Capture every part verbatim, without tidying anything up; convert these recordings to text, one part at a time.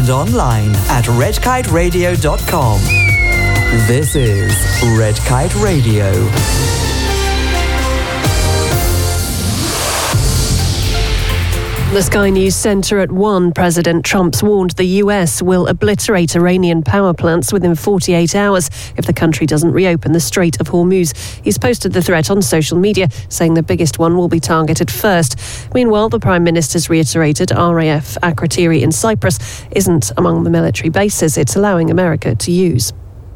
and online at red kite radio dot com. This is Red Kite Radio. The Sky News Centre at one, President Trump's warned the U S will obliterate Iranian power plants within forty-eight hours if the country doesn't reopen the Strait of Hormuz. He's posted the threat on social media, saying the biggest one will be targeted first. Meanwhile, the Prime Minister's reiterated R A F Akrotiri in Cyprus isn't among the military bases it's allowing America to use.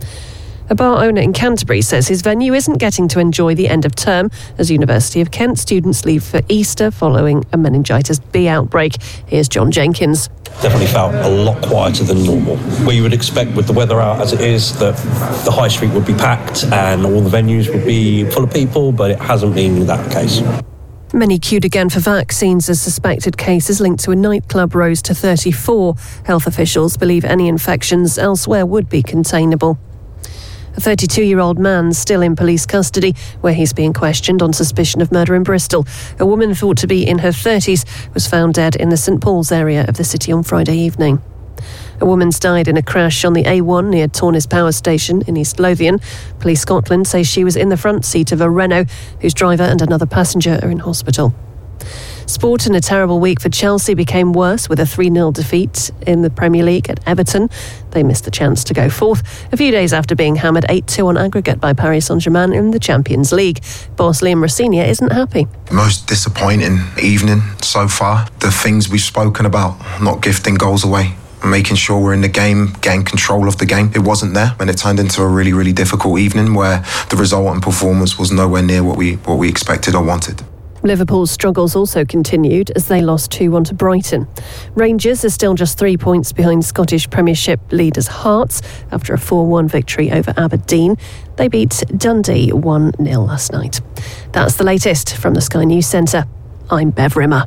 A bar owner in Canterbury says his venue isn't getting to enjoy the end of term as University of Kent students leave for Easter following a meningitis B outbreak. Here's John Jenkins. Definitely felt a lot quieter than normal. Where you would expect with the weather out as it is that the high street would be packed and all the venues would be full of people, but it hasn't been that case. Many queued again for vaccines as suspected cases linked to a nightclub rose to thirty-four. Health officials believe any infections elsewhere would be containable. A thirty-two-year-old man still in police custody, where he's being questioned on suspicion of murder in Bristol. A woman thought to be in her thirties was found dead in the St Paul's area of the city on Friday evening. A woman's died in a crash on the A one near Tornis Power Station in East Lothian. Police Scotland say she was in the front seat of a Renault, whose driver and another passenger are in hospital. Sport in a terrible week for Chelsea became worse with a three nil defeat in the Premier League at Everton. They missed the chance to go fourth a few days after being hammered eight two on aggregate by Paris Saint-Germain in the Champions League. Boss Liam Rosenior isn't happy. Most disappointing evening so far. The things we've spoken about, not gifting goals away, making sure we're in the game, getting control of the game. It wasn't there, and it turned into a really, really difficult evening where the result and performance was nowhere near what we what we expected or wanted. Liverpool's struggles also continued as they lost two one to Brighton. Rangers are still just three points behind Scottish Premiership leaders Hearts after a four one victory over Aberdeen. They beat Dundee one nil last night. That's the latest from the Sky News Centre. I'm Bev Rimmer.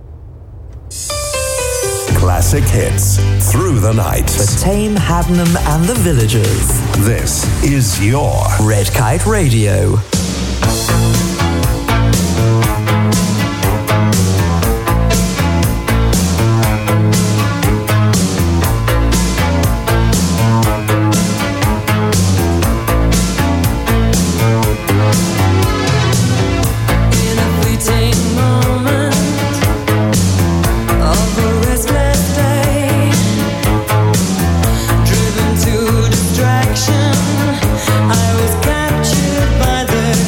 Classic hits through the night. For Tame, Haddenham and the Villagers. This is your Red Kite Radio. I was captured by the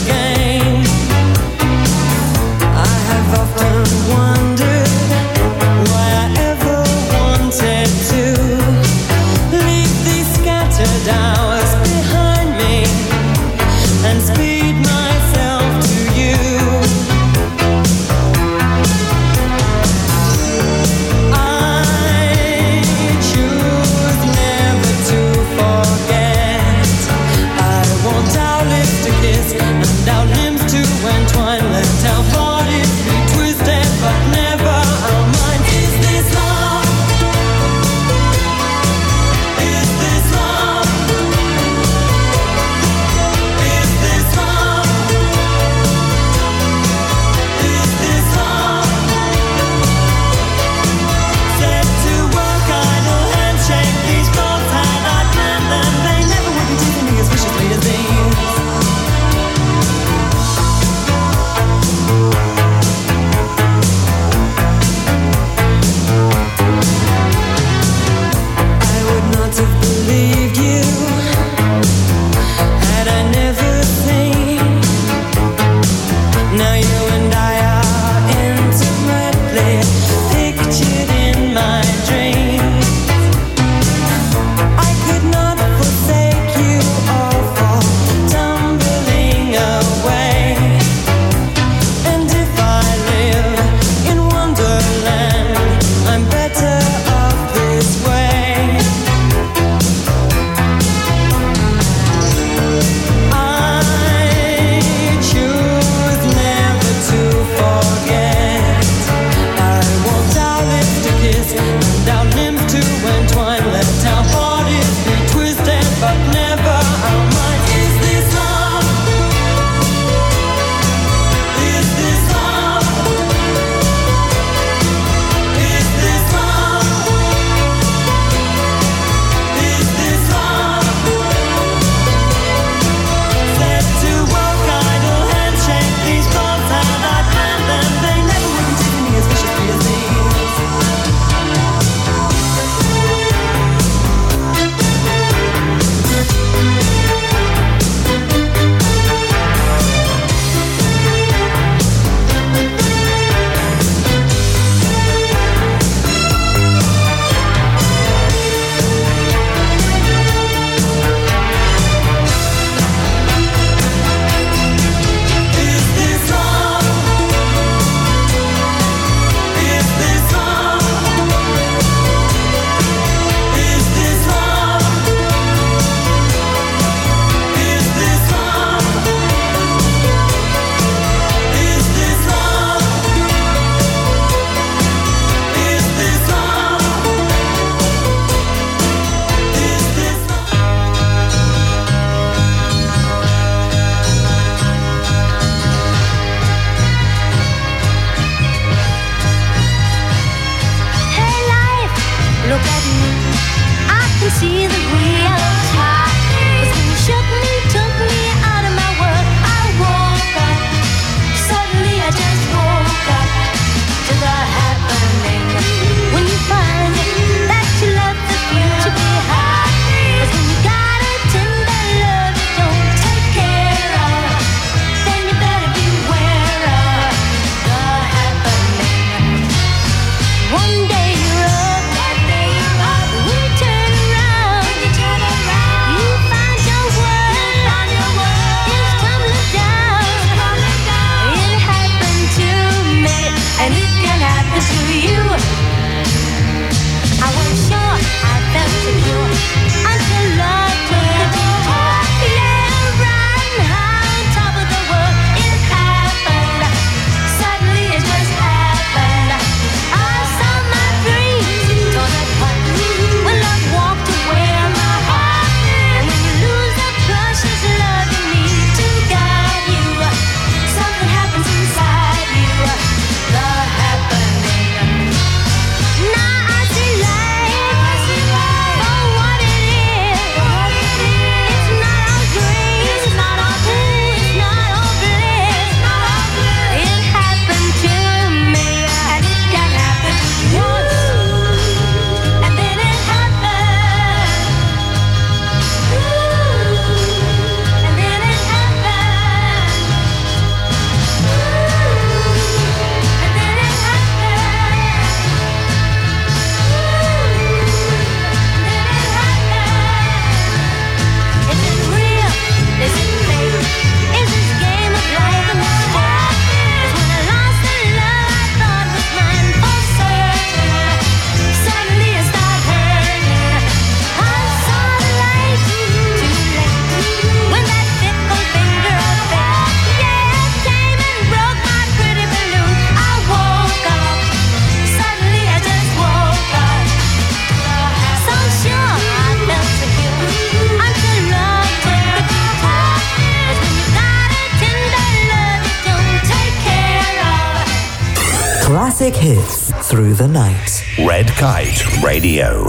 Classic hits through the night. Red Kite Radio.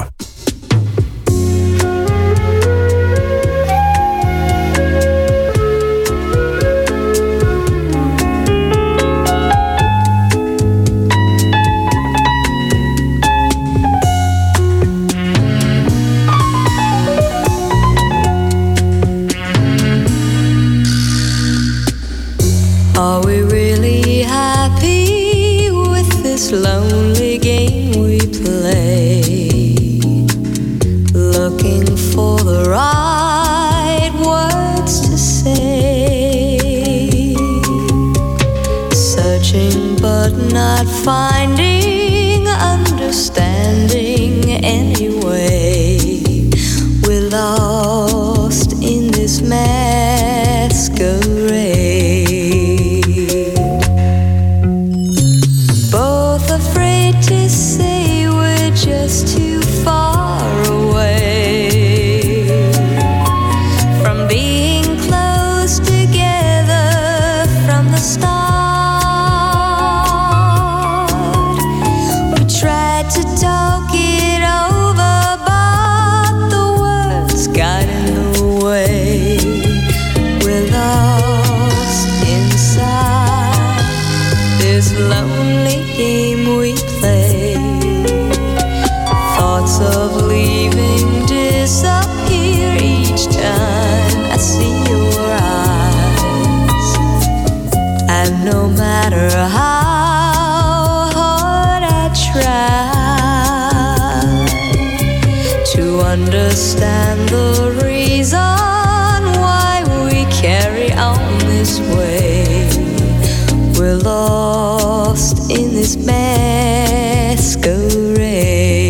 Are we really happy with this lonely game we play? Looking for the right words to say, searching but not finding understanding anyway. We're lost in this masquerade. Understand the reason why we carry on this way. We're lost in this masquerade.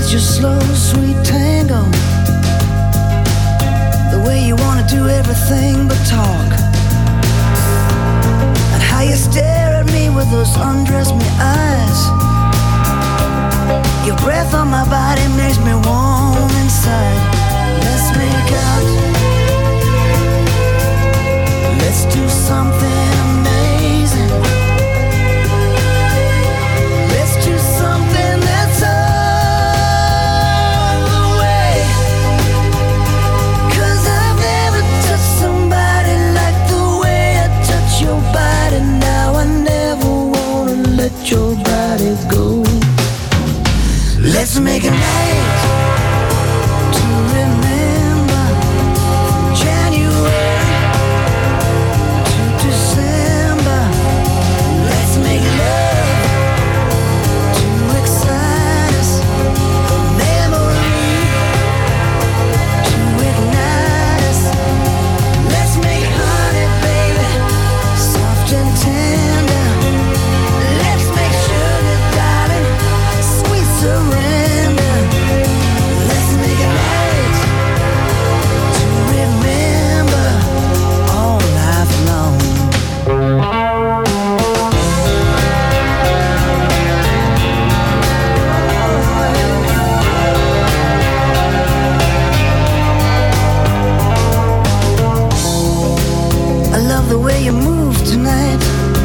It's your slow, sweet tango. The way you wanna do everything but talk. And how you stare at me with those undress me eyes. Your breath on my body makes me warm inside. Let's make out. Let's do something amazing. Let's do something that's all the way. 'Cause I've never touched somebody like the way I touch your body. Now I never wanna let your body go. Let's make a night to remember. January to December. Let's make love to excite us. A memory to ignite us. Let's make honey, baby, soft and tender. Let's make sugar, darling, sweet surrender. Let's make a night to remember all life long. I love the way you move tonight.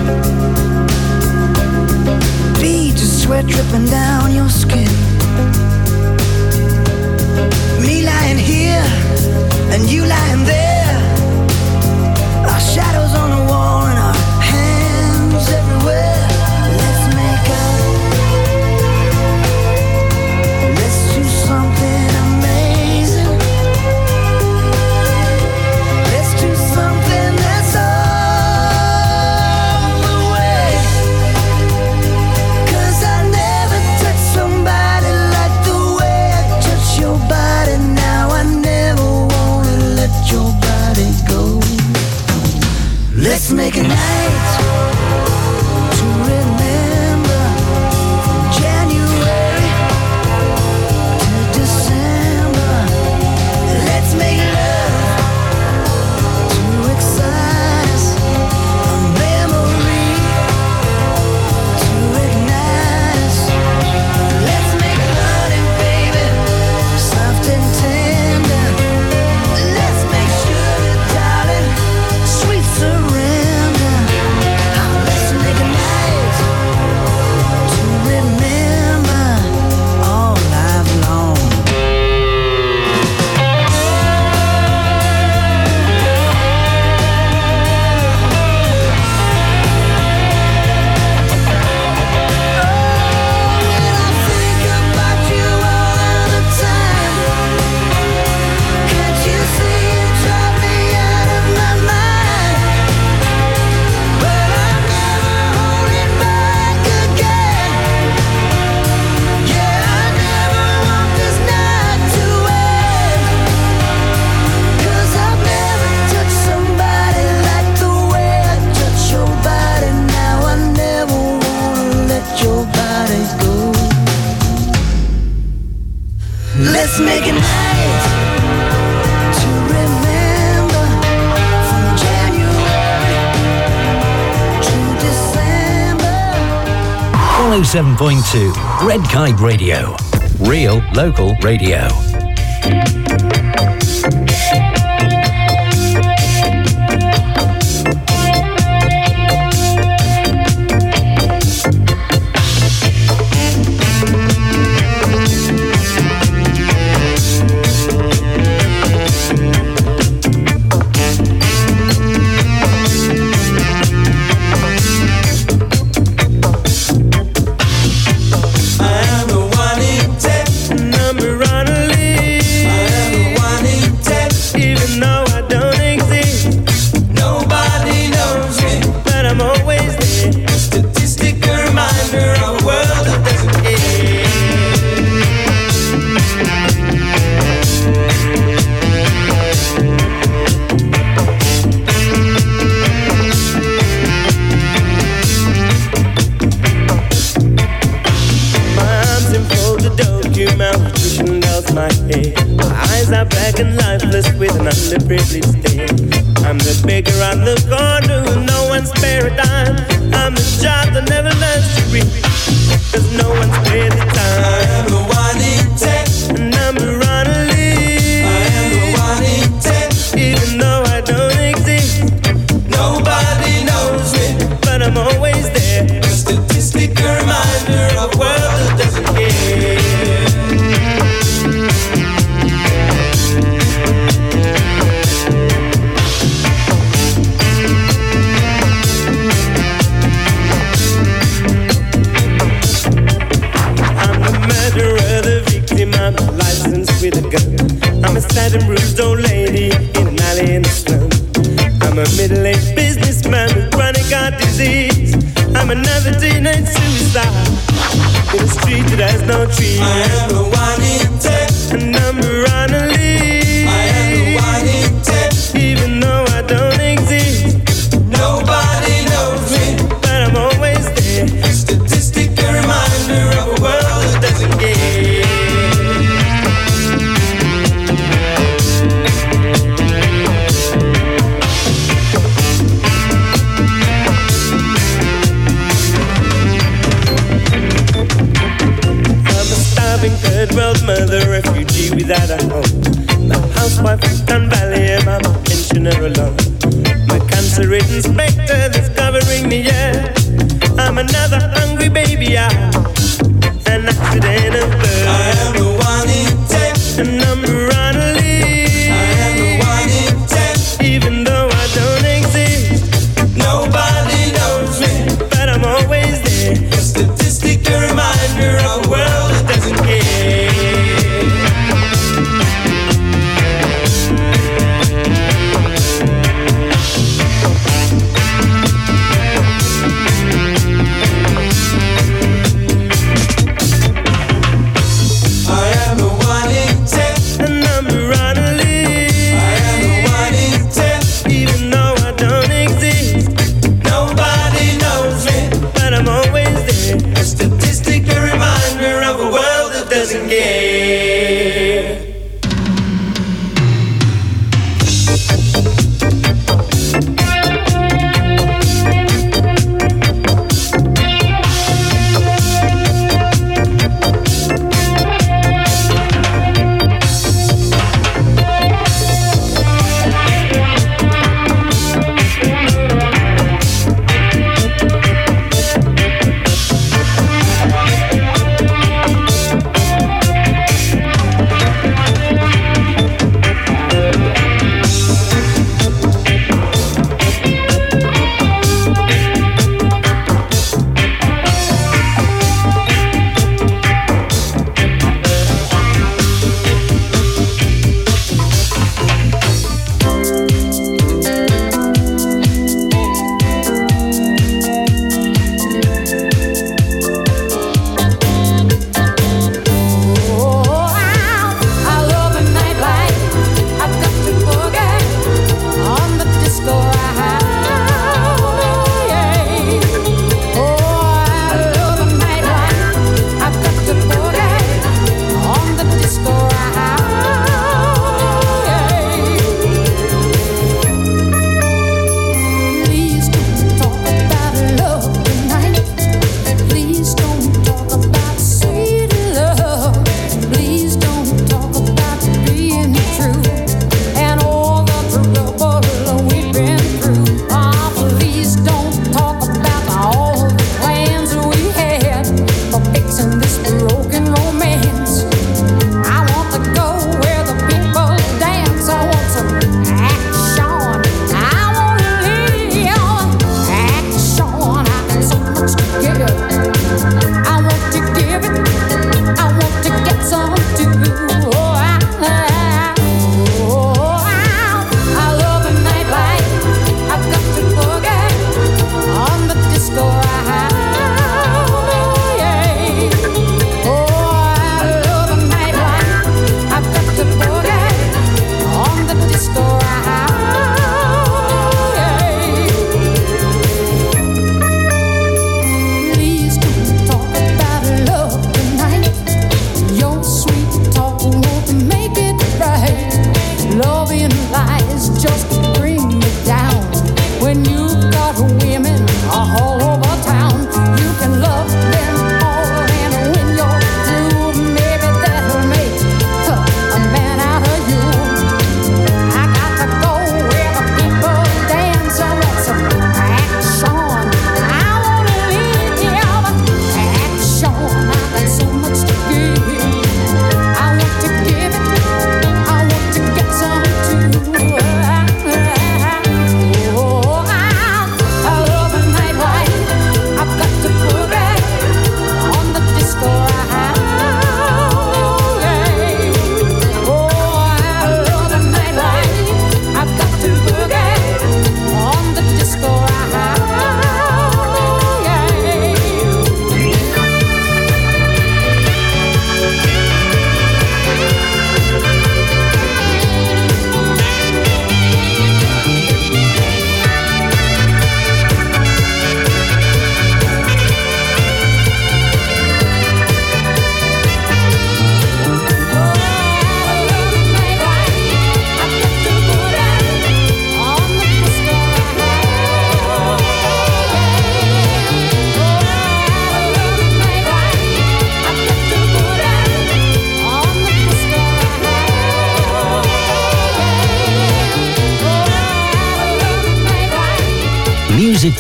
Beads of sweat dripping down your skin. Me lying here and you lying there. Our shadows on the wall and our hands everywhere. Let's make out. Let's do something amazing. Let's do something that's all the way. 'Cause I never touched somebody like the way I touch your body. Now I never wanna let your body go. Let's make a night to remember. From January to December. Let's make love to excite us. A memory to ignite us. Let's make honey, baby, soft and tender. Let's make sugar, darling, sweet surrender. Let's make a night to remember all life long. When I think about you all the time, can't you see you drive me out of my mind? But I'm never holding back again. Yeah, I never want this night to end. 'Cause I've never touched somebody like the way I touch your body. Now I never wanna let your body go. Let's make a night to remember. From January to December. one oh seven point two Red Kite Radio. Real local radio. I am the one in ten, number on a list. across my head. My eyes are black and lifeless with an underprivileged stare. I'm the beggar on the corner with no one spare a dime. I'm the child that never learns to read, cause no one's paid the time. I am the one in ten, and I'm around a lead. I am the one in ten, even though I don't exist. Nobody knows me, but I'm always there. A statistic, a reminder of a world that doesn't care. I'm licensed with a gun. I'm a sad and bruised old lady in an alley in the slum. I'm a middle-aged businessman with chronic heart disease. I'm another teenage suicide in a street that has no trees. I am the one in ten, and I'm around a lead. I am the one in ten, even though I don't exist. Nobody knows me, but I'm always there. A statistic, a reminder of a world that doesn't care. Third world mother, refugee without a home. My housewife from Gun Valley, and I'm a pensioner alone. My cancer-ridden spectre that's covering me, yeah. I'm another hungry baby, I an accident of birth. I am the one in ten, and I'm around a lead. I am the one in ten, even though I don't exist. Nobody knows me, but I'm always there. A statistic, a reminder of a world that doesn't care.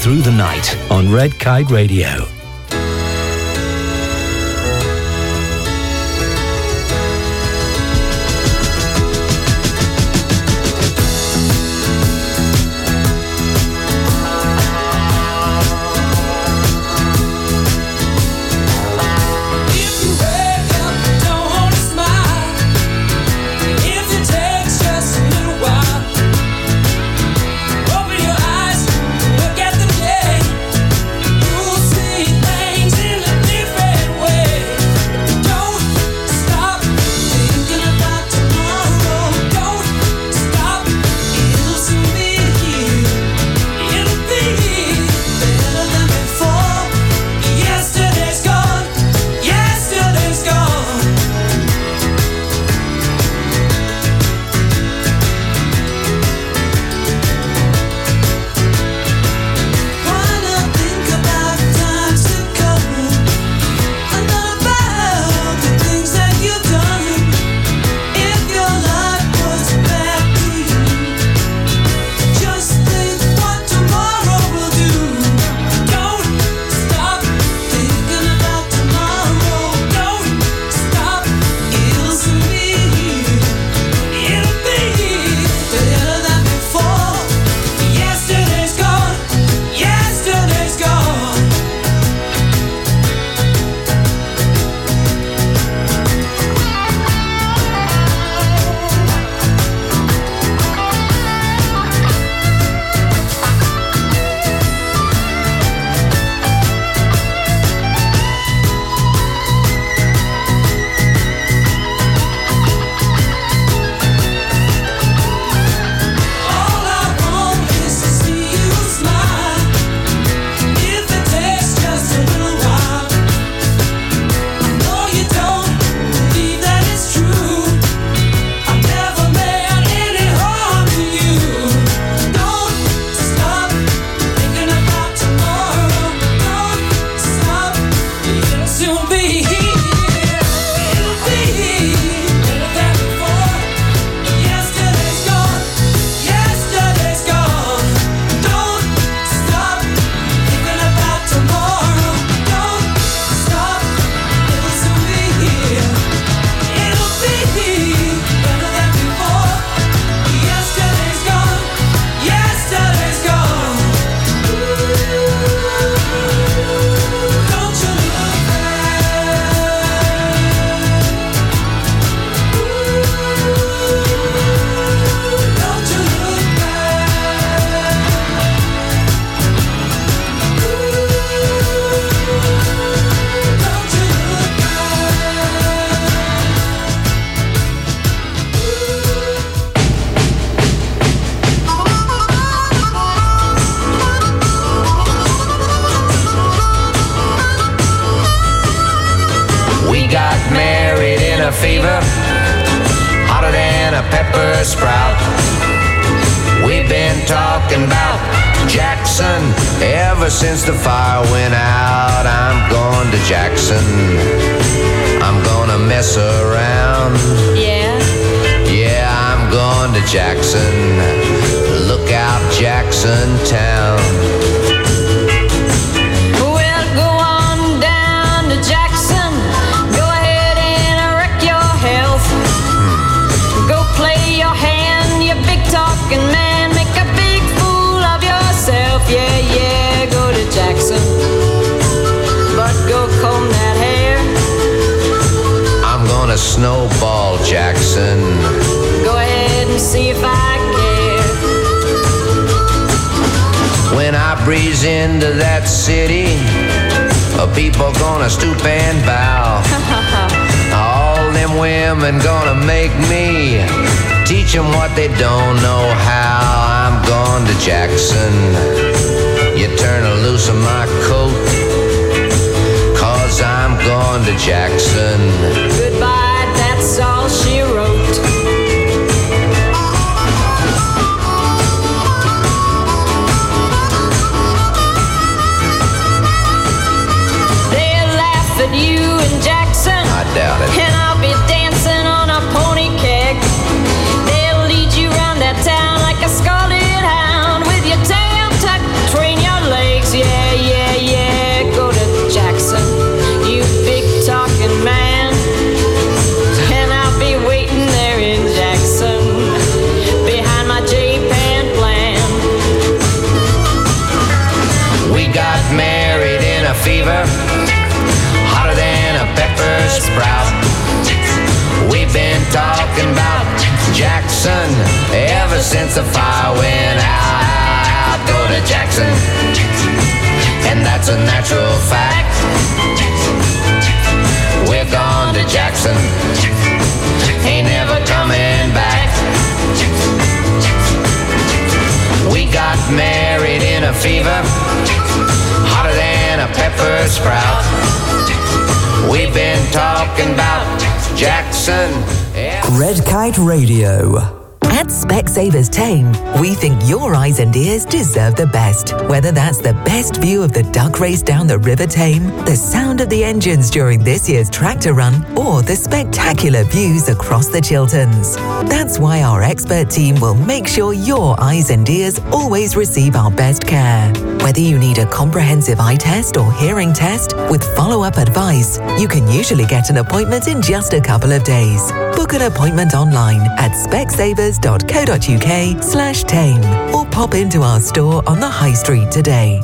through the night on Red Kite Radio. fever, hotter than a pepper sprout. We've been talking about Jackson ever since the fire went out. I'm going to Jackson, I'm gonna mess around. Yeah? Yeah, I'm going to Jackson, look out Jackson Town. Yeah, yeah, go to Jackson, but go comb that hair. I'm gonna snowball Jackson. Go ahead and see if I care. When I breeze into that city, people gonna stoop and bow. All them women gonna make me teach them what they don't know how. I'm going to Jackson, you turn loose of my coat, cause I'm going to Jackson. Goodbye, that's all she wrote. They'll laugh at you in Jackson, I doubt it, and I'll be dancing on a pony keg. They'll lead you around that town like a scalded hound, with your tail tucked between your legs. since the fire went out. Go to Jackson, and that's a natural fact. We're gone to Jackson, ain't never coming back. We got married in a fever, hotter than a pepper sprout. We've been talking about Jackson. Red Kite Radio. At Specsavers Tame, we think your eyes and ears deserve the best. Whether that's the best view of the duck race down the River Tame, the sound of the engines during this year's tractor run, or the spectacular views across the Chilterns. That's why our expert team will make sure your eyes and ears always receive our best care. Whether you need a comprehensive eye test or hearing test with follow-up advice, you can usually get an appointment in just a couple of days. Book an appointment online at specsavers.co.uk slash tame or pop into our store on the High Street today.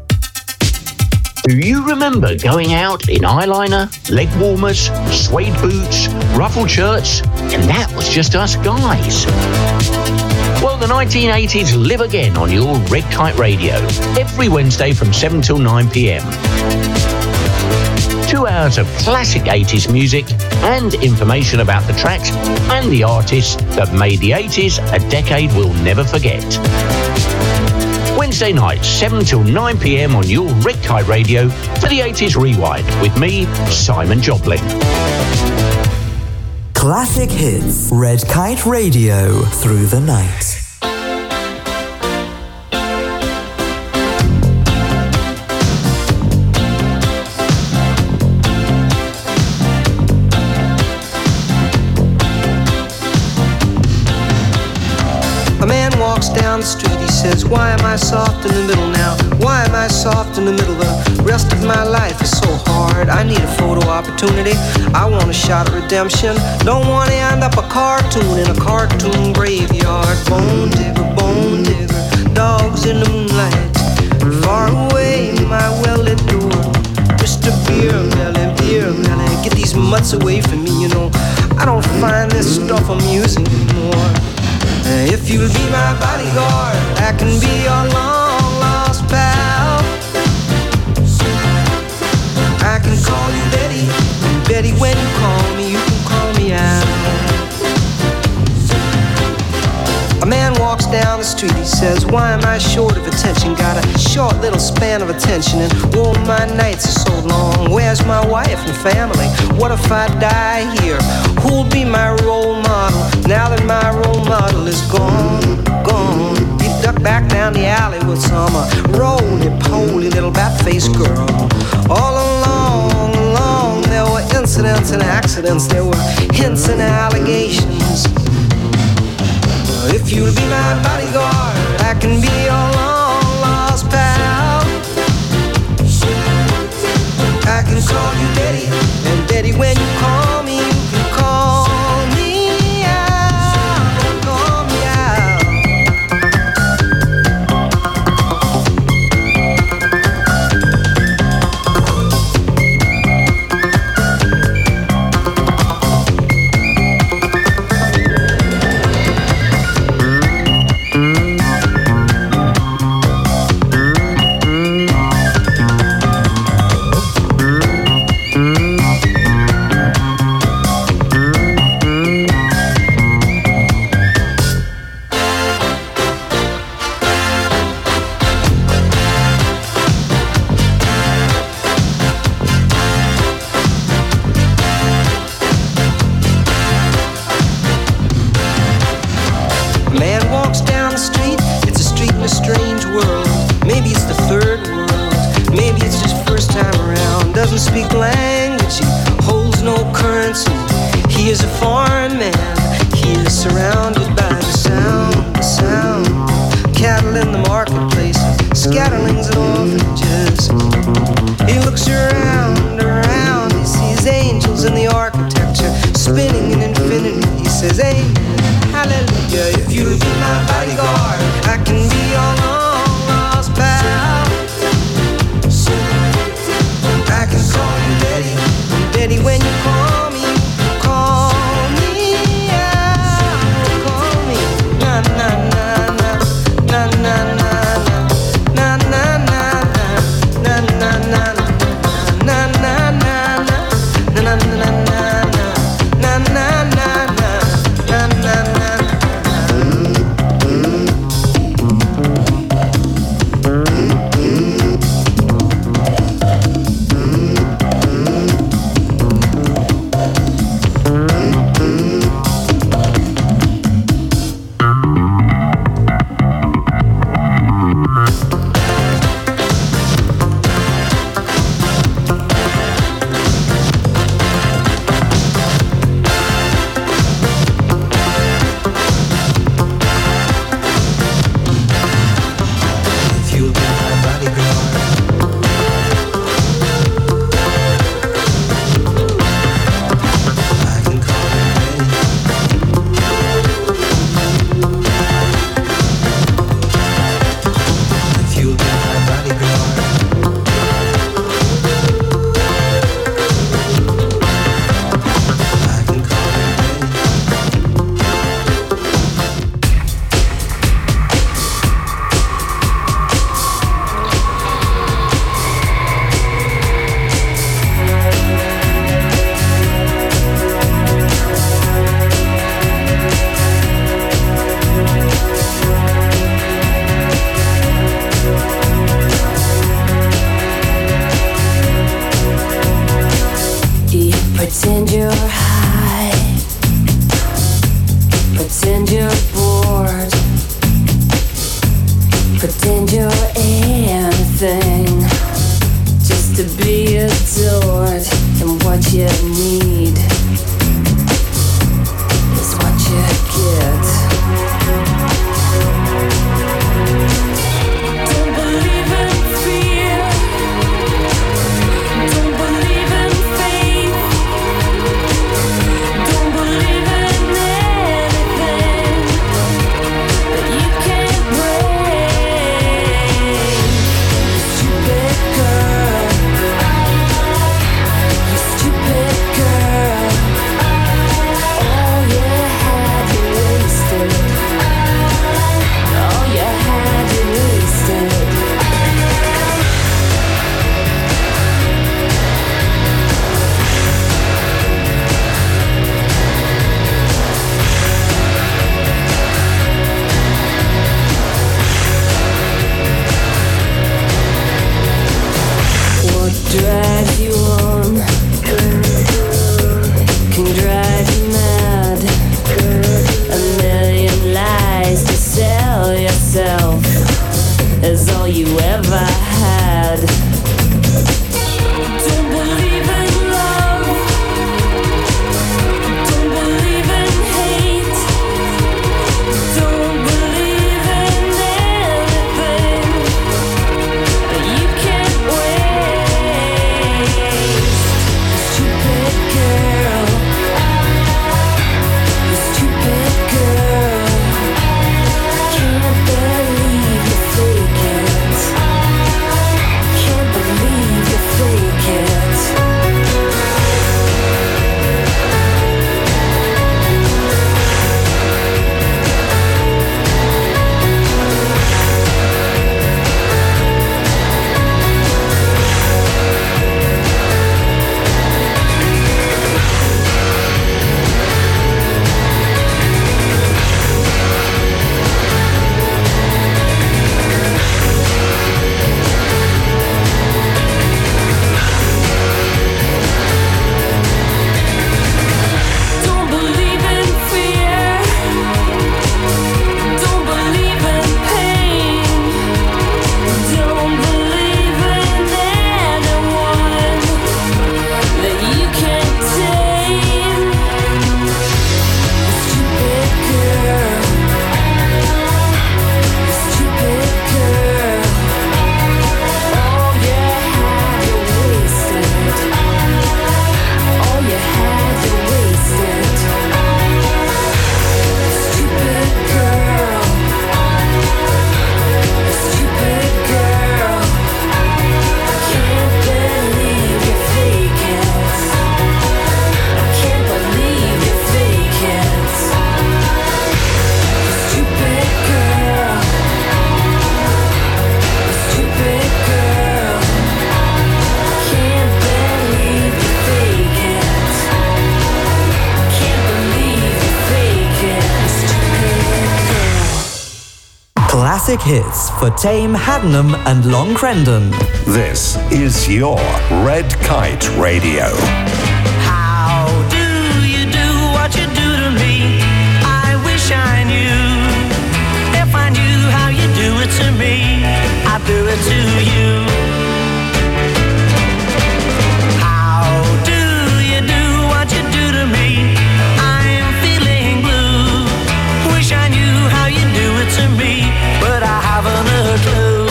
Do you remember going out in eyeliner, leg warmers, suede boots, ruffled shirts, and that was just us guys? Well, the nineteen eighties live again on your Red Kite Radio, every Wednesday from seven till nine p.m. Two hours of classic eighties music and information about the tracks and the artists that made the eighties a decade we'll never forget. Wednesday nights, seven till nine p.m. on your Red Kite Radio for the eighties Rewind with me, Simon Joplin. Classic hits. Red Kite Radio through the night. Down the street, he says, why am I soft in the middle now? Why am I soft in the middle? The rest of my life is so hard. I need a photo opportunity. I want a shot at redemption. Don't want to end up a cartoon in a cartoon graveyard. Bone digger, bone digger, dogs in the moonlight. Far away, my well-lit door. Mister Beer Belly, Beer Belly, get these mutts away from me, you know. I don't find this stuff amusing anymore. If you'll be my bodyguard, I can be your long-lost pal. I can call you Betty, and Betty, when you call me, you can call me out. A man walks down the street, he says, why am I short of attention? Got a short little span of attention, and oh, my nights are so long. Where's my wife and family? What if I die here? Who'll be my role model now that my role model is gone, gone? He ducked back down the alley with some uh, roly-poly little bat-faced girl. All along, along, there were incidents and accidents. There were hints and allegations. If you'll be my bodyguard, I can be your long-lost pal. I can call you Betty, and Betty, when you call me, you can call me out, call me out. Speak language, he holds no currency. He is a foreign man. He is surrounded by the sound, the sound. Cattle in the marketplace, scatterlings and orphanages. He looks around, around. He sees angels in the architecture, spinning in infinity. He says, amen, hallelujah. If you'll be my bodyguard, I can be your long lost pal. I can call you Betty, Betty, when you call me, call me out, call me, na na na. classic hits for Tame, Haddenham and Long Crendon. This is your Red Kite Radio. How do you do what you do to me? I wish I knew. If I knew how you do it to me, I'd do it to you. How do you do what you do to me? I'm feeling blue. Wish I knew how you do it to me, but I haven't a clue.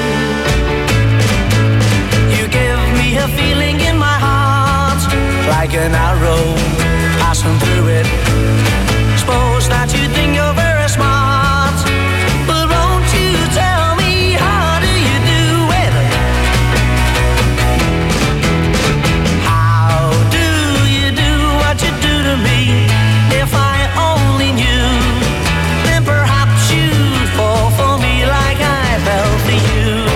You give me a feeling in my heart, like an arrow passing through it. Suppose that you think you're very smart, but won't you tell me how do you do it? How do you do what you do to me? If I only knew, then perhaps you'd fall for me like I fell for you.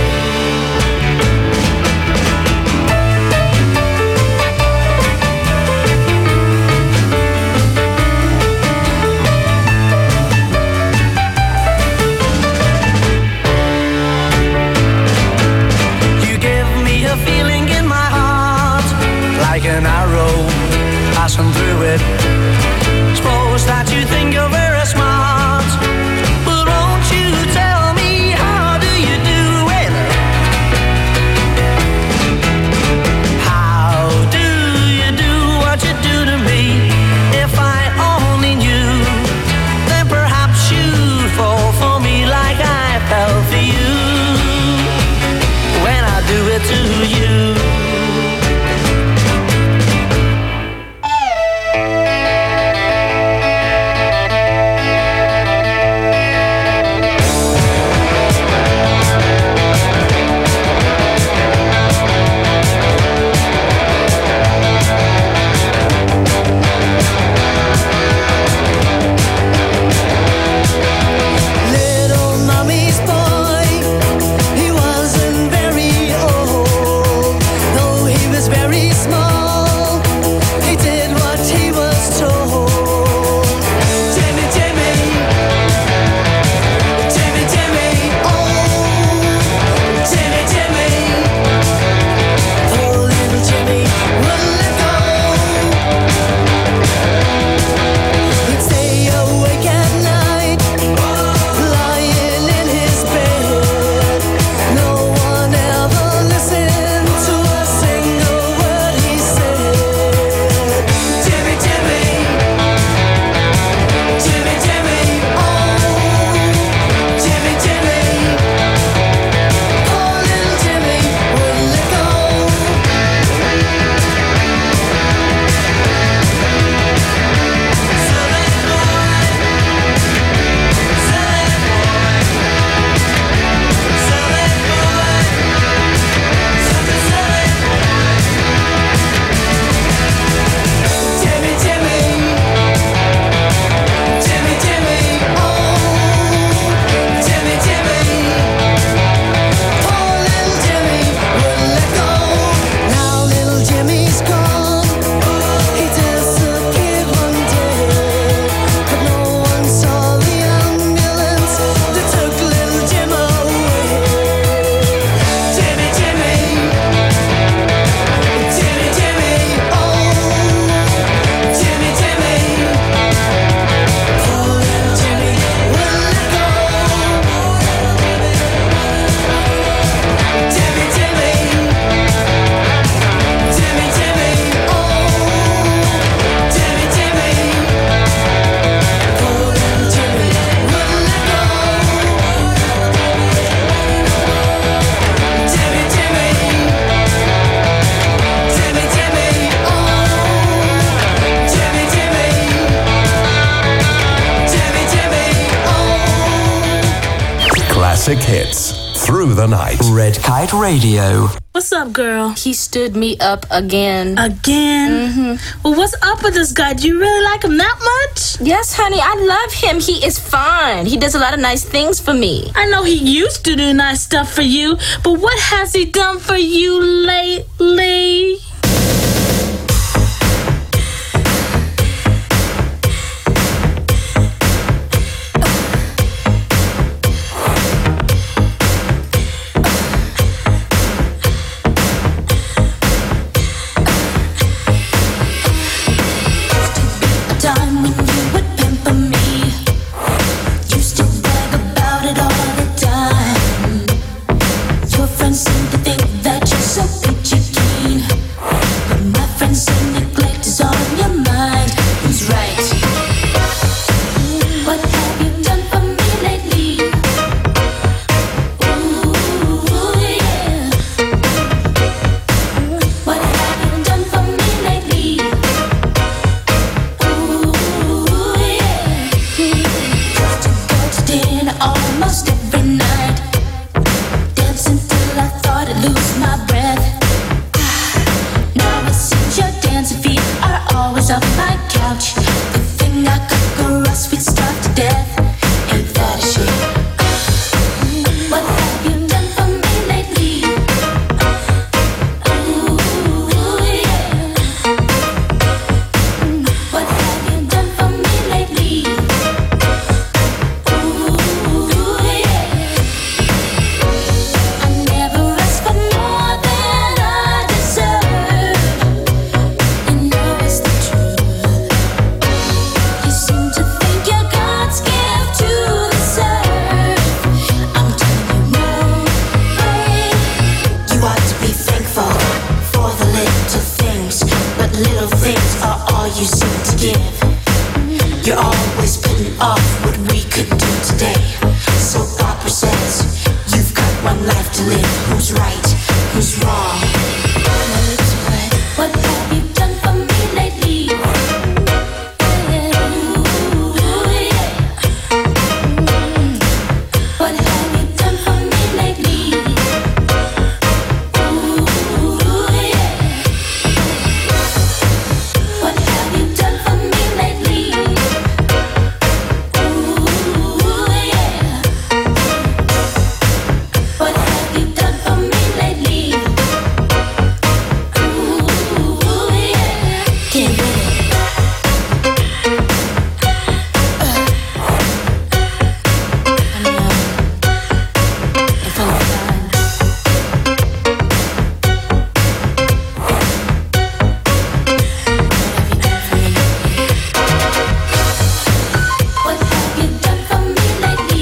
Like an arrow passing through it. Suppose that you think you're very smart, but won't you tell me how do you do it? How do you do what you do to me? If I only knew, then perhaps you'd fall for me like I fell for you when I do it to you. Classic hits through the night. Red Kite Radio. What's up, girl? He stood me up again. Again? Mm-hmm. Well, what's up with this guy? Do you really like him that much? Yes, honey, I love him. He is fine. He does a lot of nice things for me. I know he used to do nice stuff for you, but what has he done for you lately? almost every night. Dancing till I thought I'd lose my breath. Now it seems your dancing feet are always on my couch. The thing I could go rust, we'd starve to death. Ain't that a shame? What have you done for me lately? Ooh, yeah. What have you done for me lately? Ooh, yeah. I never asked for more than I deserve. You know it's the truth. You seem to think you're God's gift to the serve. I'm telling you no, hey. You ought to be thankful for the little things, but little things are all you seem to give. You're always putting off what we could do today. Soap opera says you've got one life to live. Who's right? Who's wrong? My lips are wet. What have you done for me lately? Ooh, yeah. What have you done for me lately? Ooh, yeah. What have you done for me lately? Ooh, yeah. What have you done for me lately? Ooh, yeah. Get with it. I know. If I'm fine. What have you done for me lately?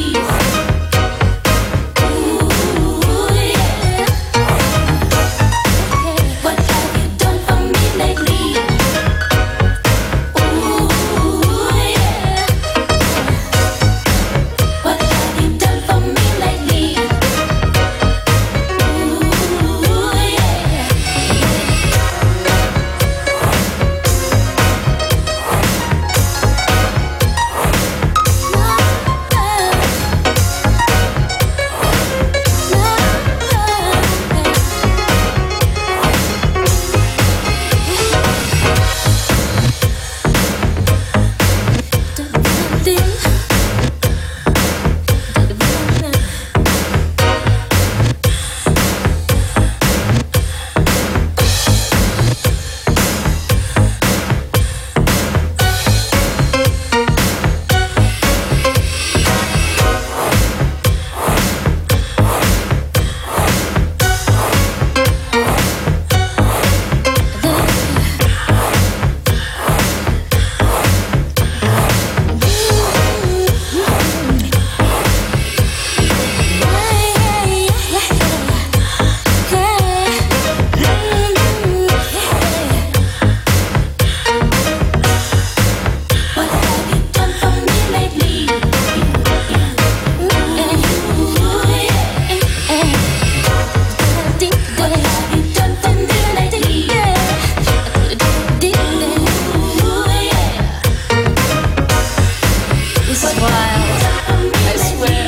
Ooh, yeah. What have you done for me lately? Ooh, yeah. What have you done for me lately? Ooh, yeah. What have you done for me lately? Ooh, yeah. What have you done for me lately? Ooh, yeah. This is wild. I swear.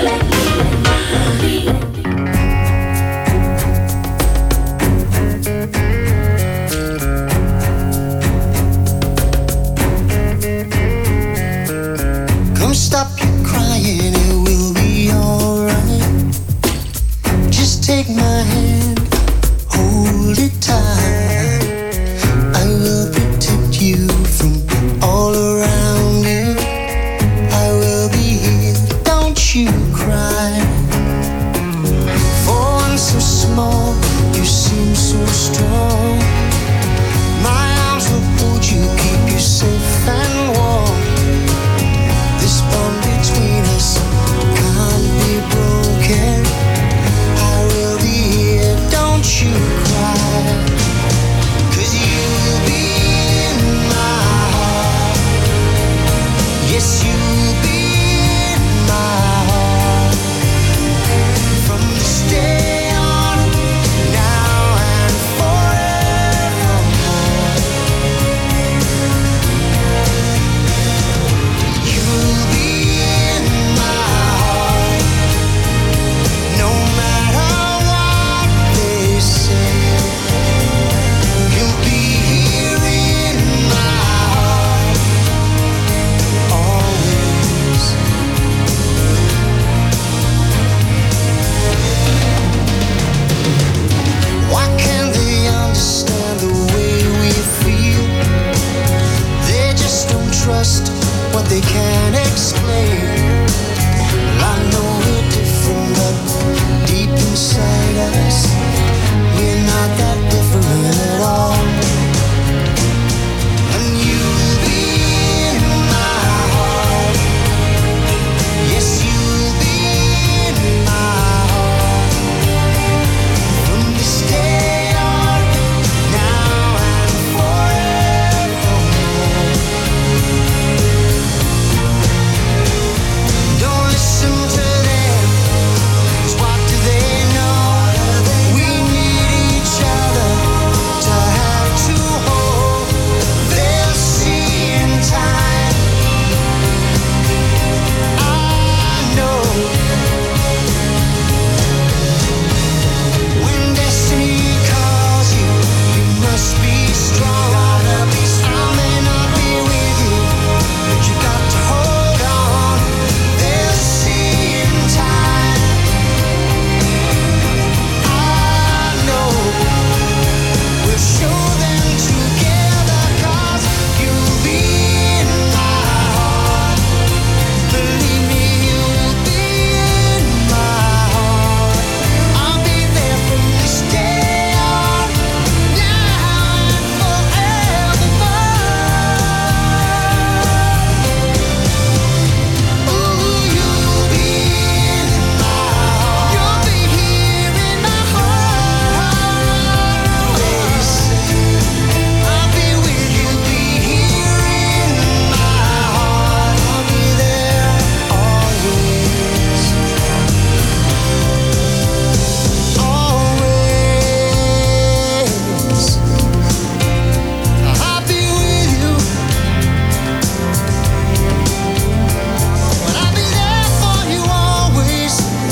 Come stop your crying, it will be alright. Just take my hand, hold it tight. I will protect you from all around you. I will be here, don't you cry. For one so small, you seem so strong. My arms will hold you, keep you safe and warm. This bond between us can't be broken. I will be here, don't you cry. 'Cause you'll be in my heart. Yes, you'll be in my heart. From this day on, now and forevermore. You'll be in my heart. they can't explain. Well, I know we're different, but deep inside us, we're not that different at all. And you'll be in my heart. Yes, you'll be in my heart. From this day on, now and forevermore. Don't listen to them, 'cause what do they know? We need each other to have to hold. They'll see in time. I know when destiny calls you, you must be strong. I may not be with you, but you got to hold on. They'll see in time. I know we'll show them together, 'cause you'll be in my heart. Believe me, you'll be in my heart. I'll be there from this day on, now and forevermore. Ooh, you'll be in my heart. You'll be here in my heart always. I'll be with you, be here in my heart. I'll be there always, always. I'll be with you, but I'll be there for you always,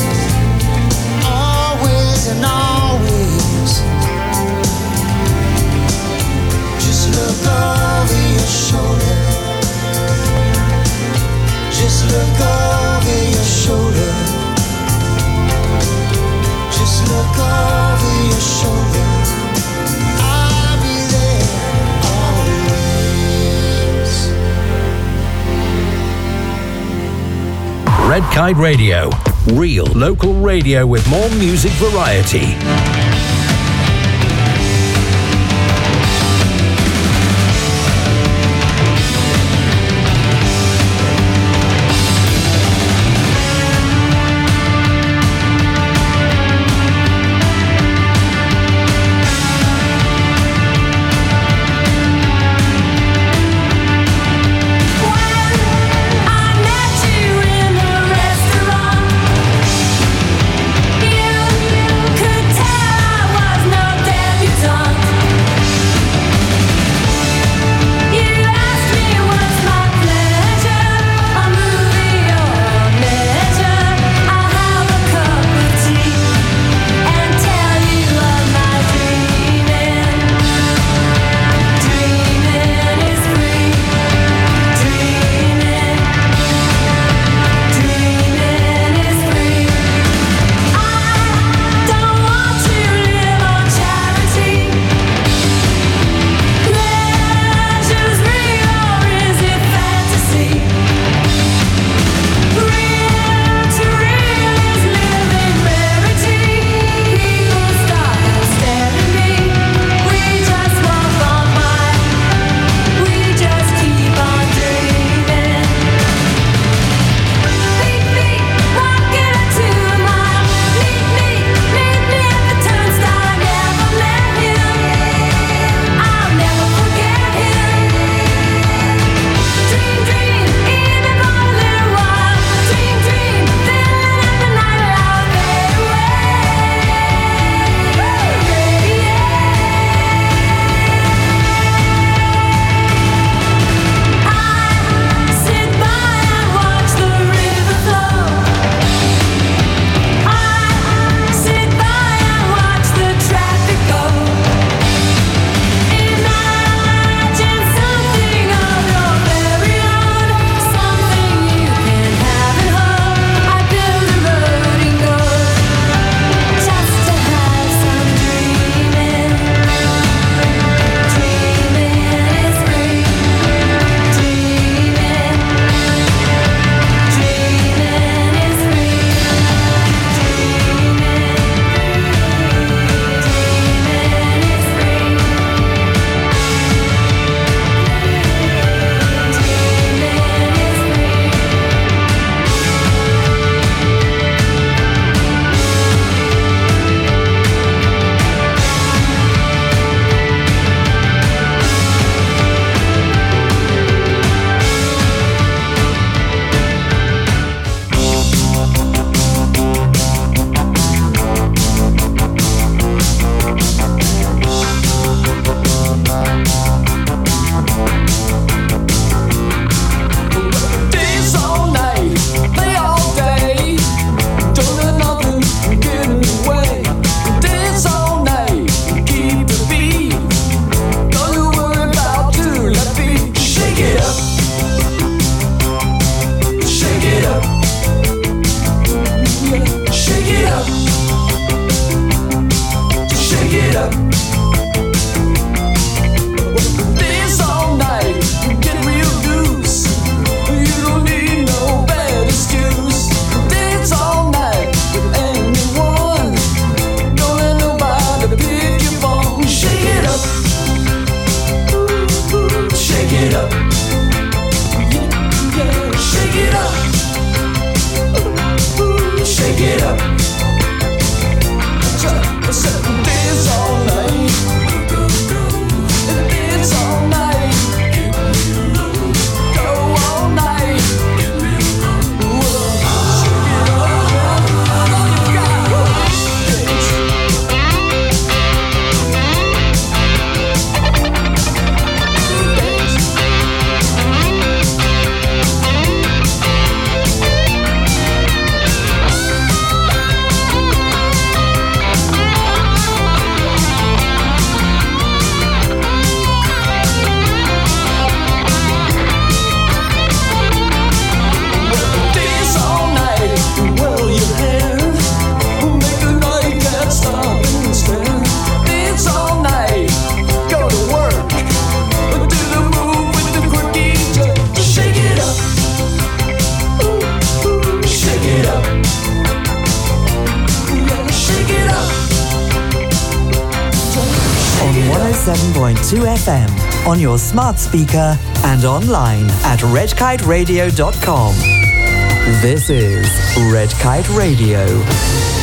always and always. Just look over your shoulder. Just look over your shoulder. Just look over your shoulder. I'll be there always. Red Kite Radio. Real local radio with more music variety. Could tell up. Shake it up. Dance all night. Dance all night. Go all night. Dance all night. Whirl your hair. Make the night can't stop and stare. Dance all night. Go to work. Do the move with the quirky jerk. Shake it up. Shake it up. Yeah, shake it up. On one oh seven point two F M, on your smart speaker and online at red kite radio dot com. This is Red Kite Radio.